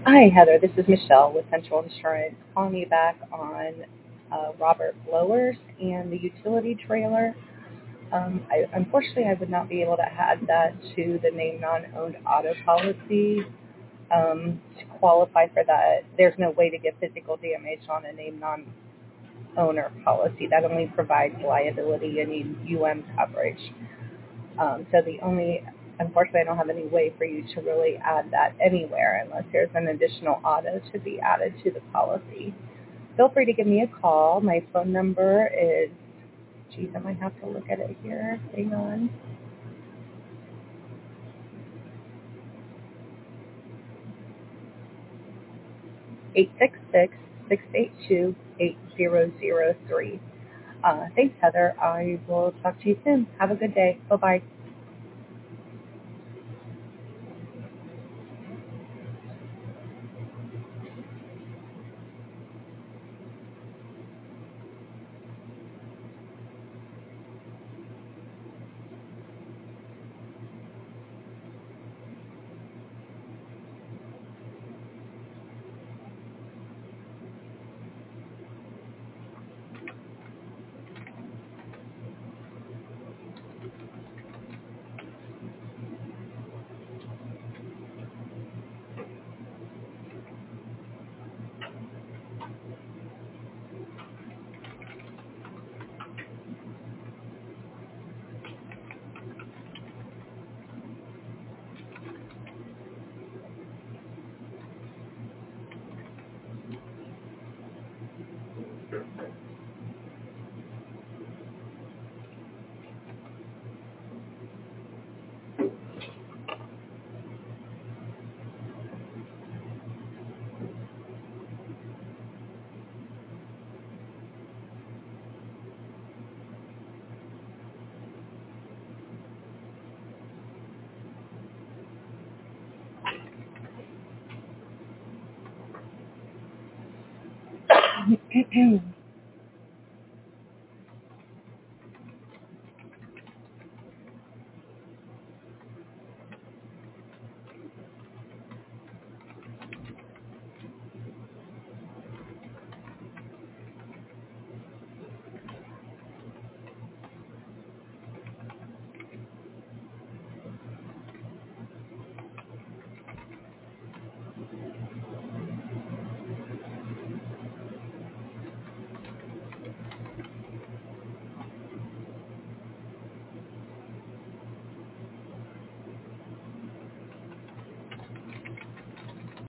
Hi, Heather. This is Michelle with Central Insurance calling you back on Robert Blowers and the utility trailer. Unfortunately, I would not be able to add that to the name non-owned auto policy. To qualify for that, there's no way to get physical damage on a name non-owner policy. That only provides liability and coverage. Unfortunately, I don't have any way for you to really add that anywhere unless there's an additional auto to be added to the policy. Feel free to give me a call. My phone number is, I might have to look at it here. Hang on. 866-682-8003. Thanks, Heather. I will talk to you soon. Have a good day. Bye-bye.